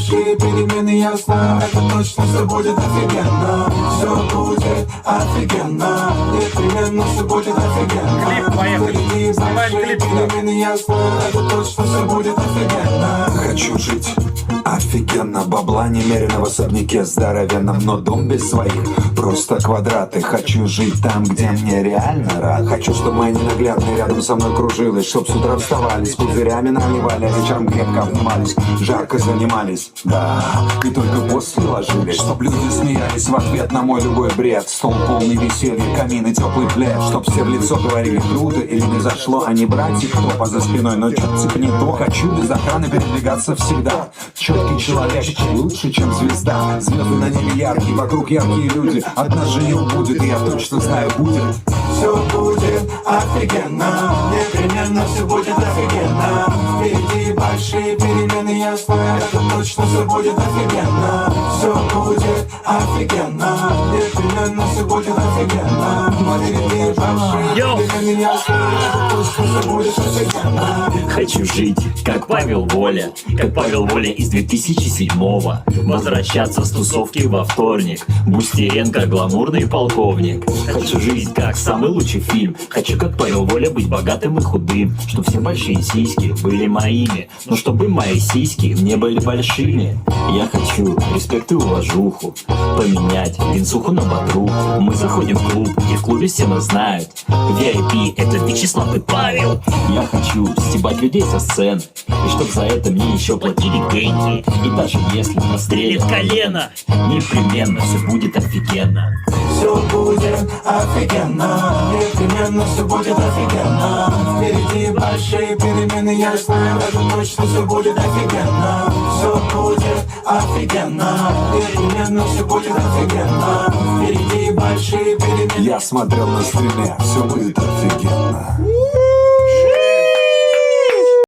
большие перемены, я знаю, это точно все будет офигенно. Все будет офигенно, непременно все будет офигенно. Клип, поехали. Впереди Снимаем большие клип. перемены, я знаю, это точно все будет офигенно. Хочу жить офигенно, бабла немерено в особняке здоровенном, но дом без своих, просто квадраты. Хочу жить там, где мне реально рад. Хочу, чтобы мои ненаглядные рядом со мной кружились, чтоб с утра вставали, с пузырями наливали, а вечером крепко обнимались, жарко занимались, да, и только после ложились. Чтоб люди смеялись в ответ на мой любой бред. Стол полный веселья, камин и теплый плед. Чтоб все в лицо говорили круто или не зашло, а не брать их кто за спиной, но чё-то не то. Хочу без охраны передвигаться всегда. Четкий человек лучше, чем звезда. Звезды на небе яркие, вокруг яркие люди. Однажды не убудет, и я точно знаю, будет. Все будет офигенно, непременно все будет офигенно. Впереди большие перемены, я знаю, это точно все будет офигенно. Все будет офигенно, непременно все будет офигенно. Впереди большие перемены, я знаю, это точно все будет офигенно. Хочу жить, как Павел Воля, как Павел Воля из 2007-го. Возвращаться с тусовки во вторник. Бустеренко, гламурный полковник. Хочу жить, как самый лучший фильм. Хочу, как Павел Воля, быть богатым и худым. Чтоб все большие сиськи были моими, но чтобы мои сиськи не были большими. Я хочу респект и уважуху, поменять винсуху на бодруху. Мы заходим в клуб, и в клубе все нас знают. VIP — это Вячеслав и Павел. Я хочу стебать людей со сцены, и чтоб за это мне еще платили деньги. И даже если прострелит колено, непременно все будет офигенно. Все будет офигенно, непременно все будет офигенно. Впереди большие перемены, я знаю, это точно все будет офигенно. Все будет офигенно, непременно все будет офигенно. Впереди большие перемены. Я смотрел на стриме, все будет офигенно.